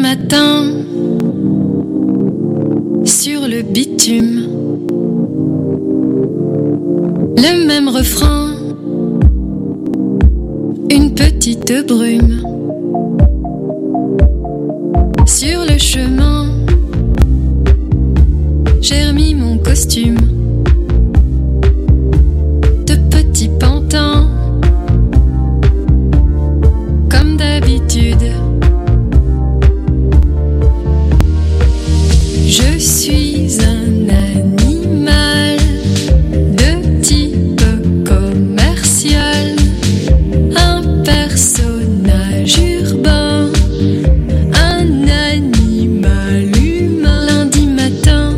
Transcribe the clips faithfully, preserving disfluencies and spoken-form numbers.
matin, sur le bitume, le même refrain, une petite brume. Sur le chemin, j'ai remis mon costume de petit pantin, comme d'habitude. Je suis un animal de type commercial, un personnage urbain, un animal humain. Lundi matin,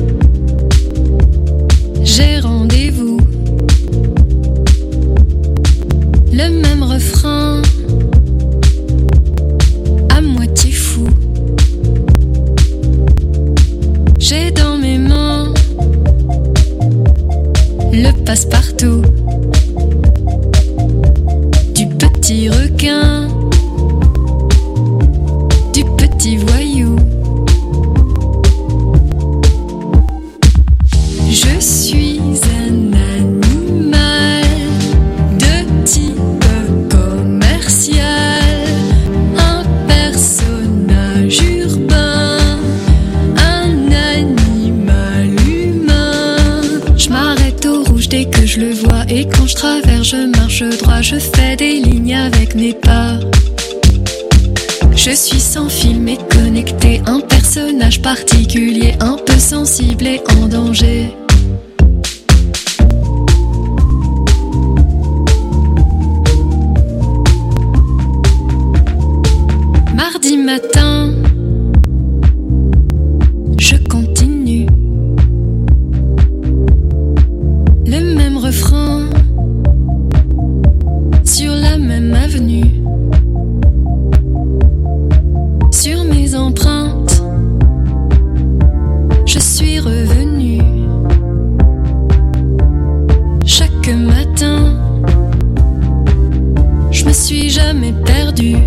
j'ai rendez-vous, le même refrain, à moitié fou. J'ai dans mes mains le passe-partout du petit requin, du petit voyou. Je suis un animal de type commercial, un personnage urbain, un animal humain. Je m'arrête au rouge dès que je le vois, et quand je traverse je marche droit, je fais des lignes avec mes pas. Je suis sans fil mais connecté, un personnage particulier, un peu sensible et en danger. Mardi matin, je continue, le même refrain, sur la même avenue. Sur mes empreintes, je suis revenue. Chaque matin, je me suis jamais perdue.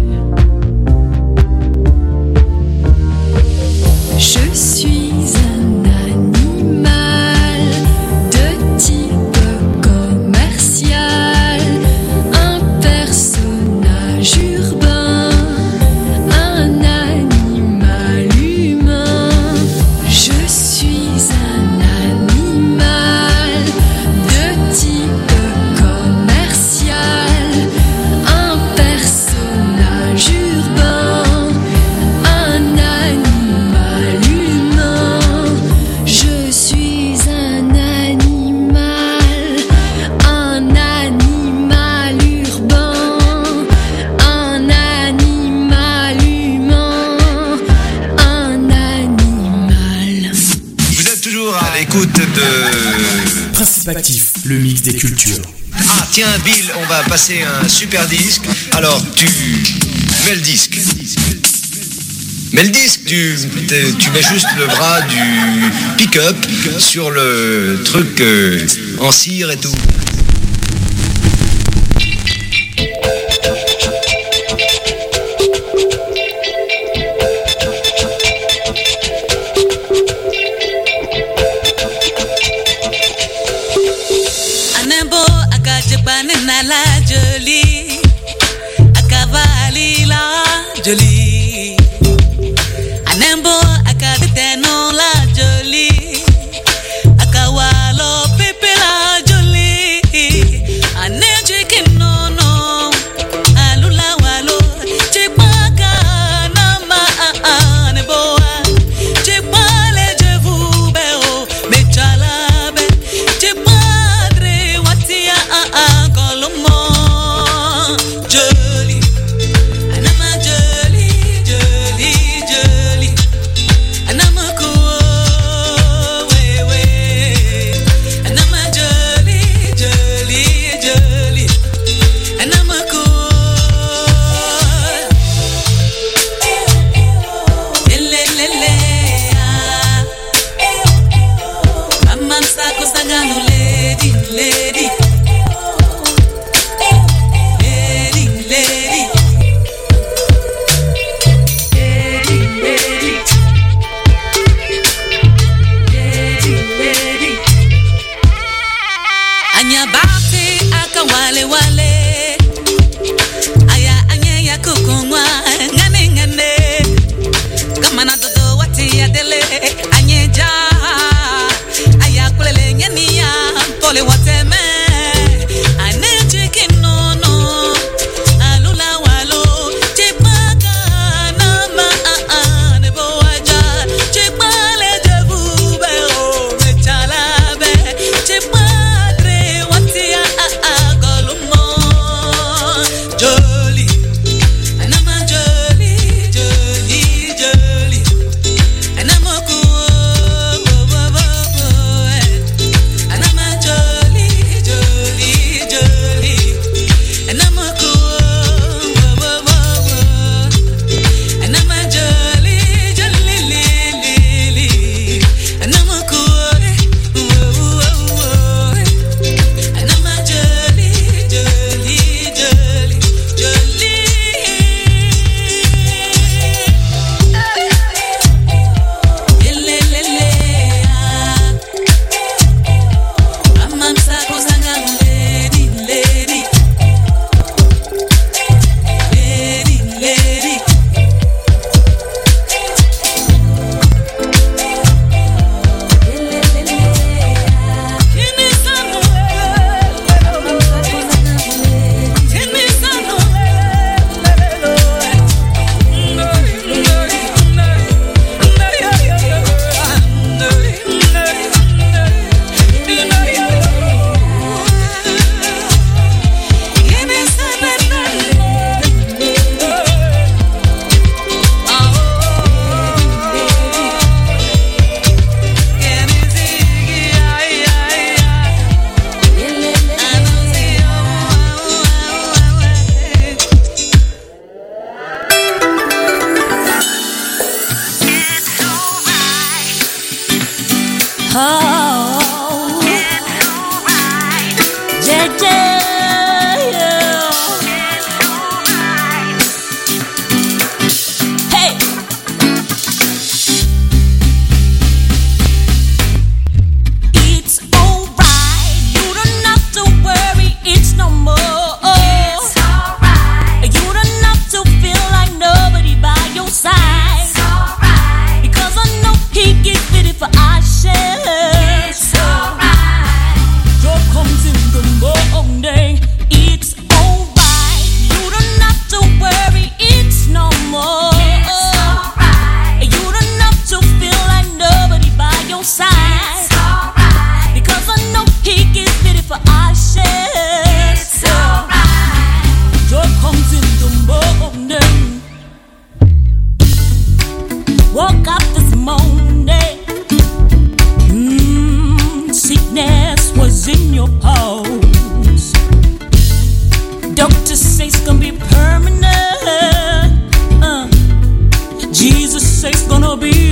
Je suis un animal de type commercial, un personnage urbain, un animal humain. Je suis un animal de type commercial, un personnage urbain, un animal humain. Je suis un animal, un animal urbain, un animal humain, un animal. Vous êtes toujours à l'écoute de Principe Actif, le mix des cultures. Ah tiens Bill, on va passer un super disque. Alors tu mets le disque. Mets le disque, tu, tu mets juste le bras du pick-up sur le truc euh, en cire et tout. Anembo akajepane na la jolie, akavali la jolie. Anembo akadeteno la jolie, akawalo pepe la jolie. Anejiki no no, alula walo, chepaka na ma aneboa, chepale jevu beo, mechala be, chepadre watia kolomo jolie, anama jolie.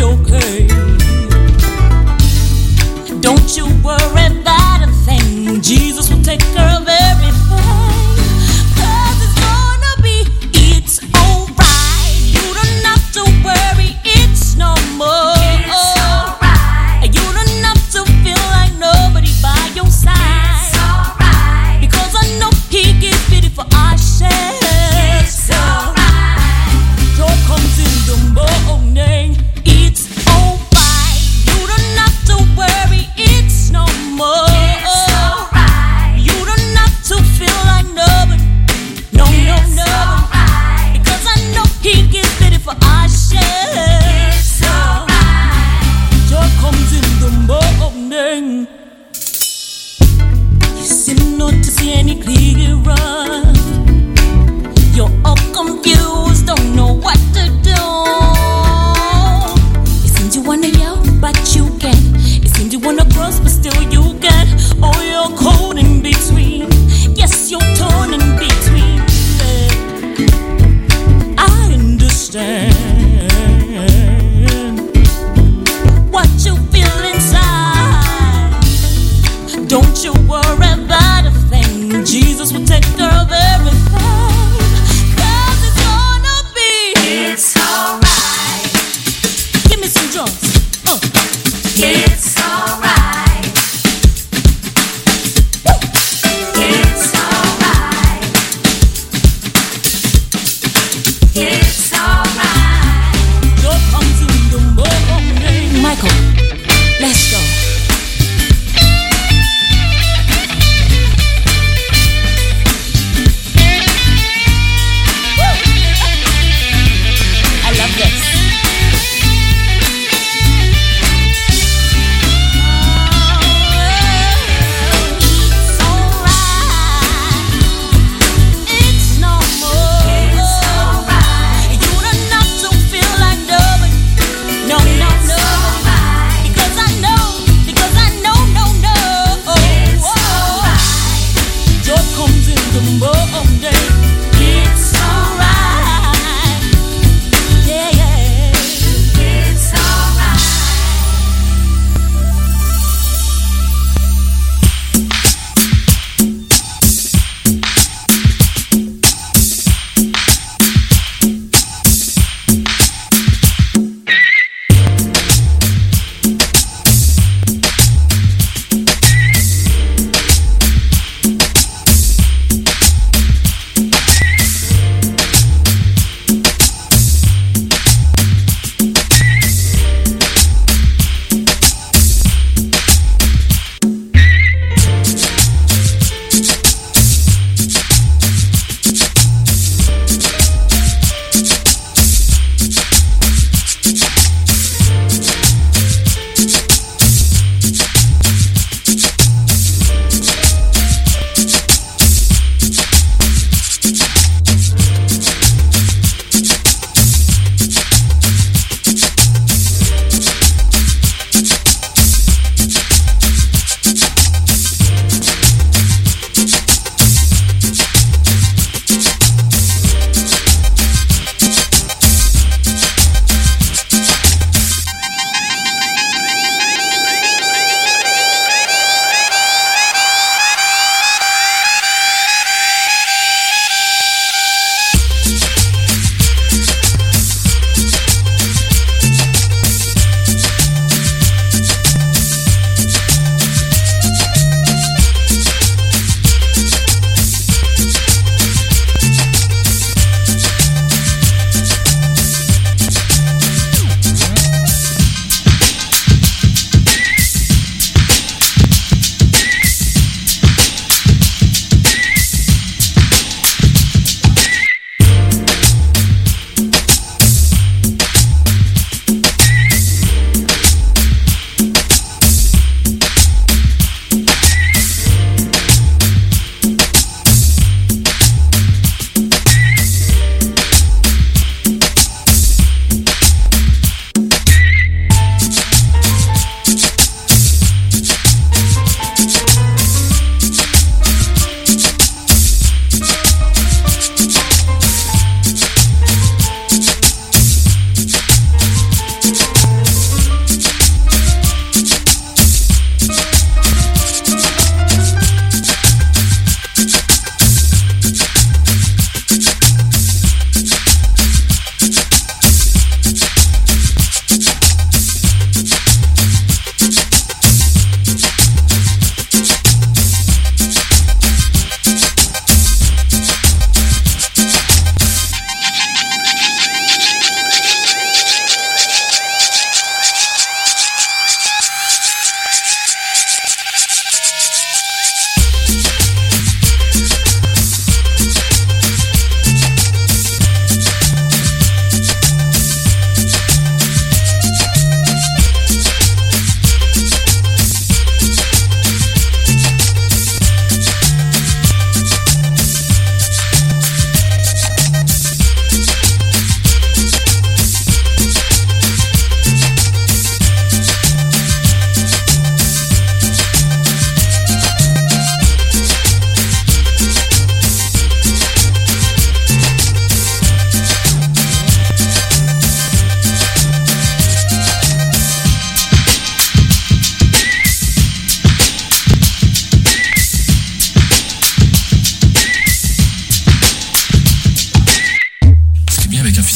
okay. Don't you worry about a thing. Jesus will take care of everything. Cause it's gonna be, it's alright. You don't have to worry, it's no more. It's alright. You don't have to feel like nobody by your side. It's alright. Because I know He gives pity for our share. It's alright. Joy comes in the morning. It's alright. You don't have to worry, it's no more. It's alright. You don't have to feel like nobody. No, no, no. Alright. Because I know He gives pity for our share. It's alright. Joy comes in the morning. You seem not to see any clearer.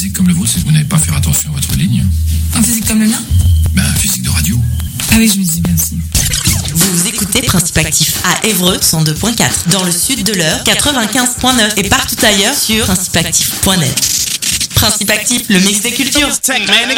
physique comme le vôtre, c'est que vous n'avez pas faire attention à votre ligne. Un physique comme le mien? Ben, un physique de radio. Ah oui, je me dis bien aussi. Vous écoutez Principe Actif à Évreux cent deux virgule quatre, dans le sud de l'Eure quatre-vingt-quinze virgule neuf et partout ailleurs sur principe actif point net. Principe Actif, le mix des cultures. I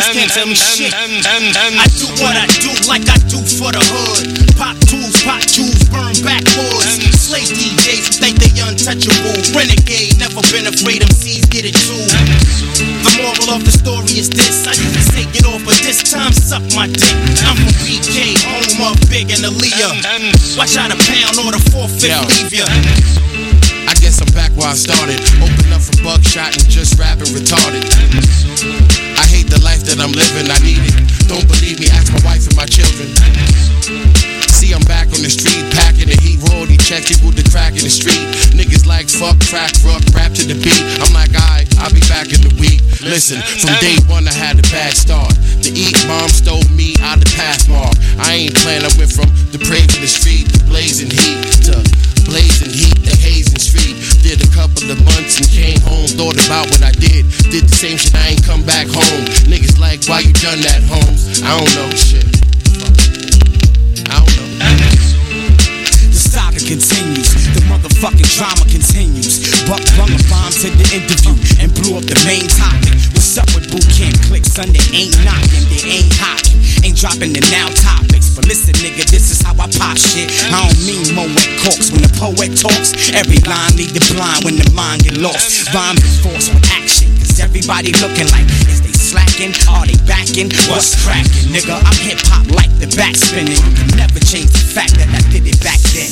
do what I do like I do for the hood. Pop tools, pop tools, burn backwoods. Slave D Js who think they untouchable. Renegade, never been afraid M Cs get it too. The moral of the story is this: I used to take it off, but this time suck my dick. I'm from B K, home of Big and Aaliyah. Watch out a pound or the four fifth leave ya. I guess I'm back where I started. Open up for buckshot and just rapping retarded. I hate the life that I'm living, I need it. Don't believe me, ask my wife and my children. See, I'm back on the street, packing the heat, royalty checks, people the crack in the street. Niggas like fuck, crack, rock, rap to the beat. I'm like, alright, I'll be back in the week. Listen, from day one I had a bad start. The eat mom stole me out of Pathmark. I ain't playing, I went from the brave in the street, the blazing heat, to blazing heat, the hazing street. Did a couple of months and came home, thought about what I did. Did the same shit, I ain't come back home. Niggas like, why you done that, Holmes? I don't know shit. I don't know. The saga continues, the motherfucking drama continues. Buck brung a bomb to the interview and blew up the main topic. What's up with boot camp clicks? Son, they ain't knocking, they ain't hocking, ain't dropping the now topics. But listen, nigga, this is how I pop shit. I don't mean Moet Corks. When the poet talks, every line lead the blind when the mind get lost. Rhymes is forced with action, cause everybody looking like, is they slacking? Are they backing? What's cracking, nigga? I'm hip-hop like the back spinning. You can never change the fact that I did it back then.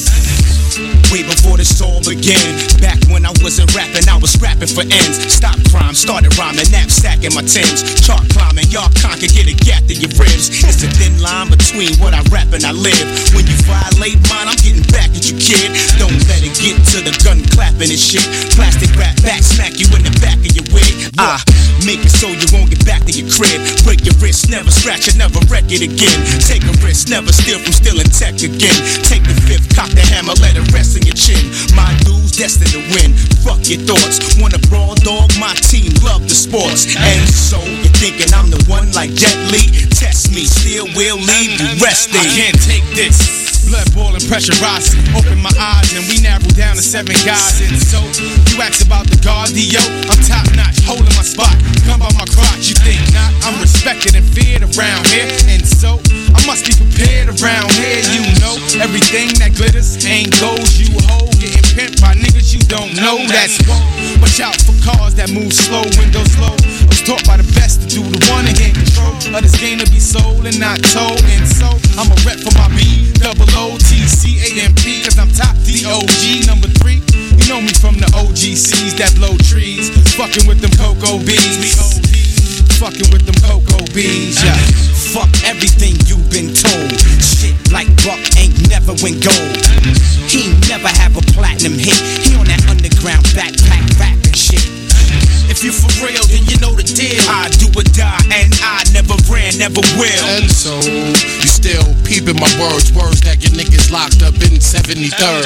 Way before this all began. Back when I wasn't rapping, I was rapping for ends. Stop crime, started rhyming, knapsack in my Timbs. Chart climbing, y'all conquer, get a gap to your ribs. It's a thin line between what I rap and I live. When you violate mine, I'm getting back at you, kid. Don't let it get to the gun clapping and shit. Plastic rap back, smack you in the back of your wig. Ah, make it so you won't get back to your crib. Break your wrist, never scratch it, never wreck it again. Take a risk, never steal from stealing tech again. Take the fifth, cock the hammer, let it rest in your chin. My dudes destined to win. Fuck your thoughts. Want a brawl, dog? My team love the sports. And so you're thinking I'm the one like Jet Li? Test me, still will leave you resting. I can't take this. Blood boiling, pressure rising. Open my eyes and we narrow down to seven guys. And so you ask about the cardio. I'm top notch, holding my spot. Come by my crotch, you think not? I'm respected and feared around here. And so I must be prepared around here. You know everything that glitters ain't gold. You hold getting pimped by niggas you don't know. That's whoa. Watch out for cars that move slow, windows low. I was taught by the best to do the one and get control of this game to be sold and not told. And so I'm a rep for my B, double O T C A M P, cause I'm top D O G number three. You know me from the O G Cs that blow trees. Fucking with them cocoa beans. We O D. Fucking with them cocoa beans, yeah. Fuck everything you've been told. Shit like Buck ain't never win gold. He never have a platinum hit. He on that underground backpack rapping shit. If you for real, then you know the deal. I do or die, and I never ran, never will. And so you still peeping my words, words that get niggas locked up in seventy-third.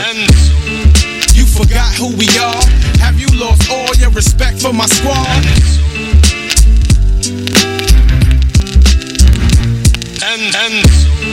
You forgot who we are? Have you lost all your respect for my squad? And, and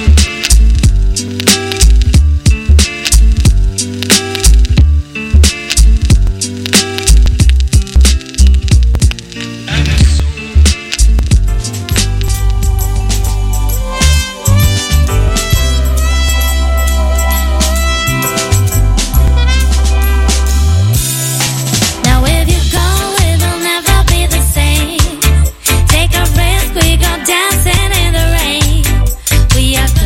now if you go, it'll never be the same. Take a risk, we go dancing in the rain. We are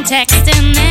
texting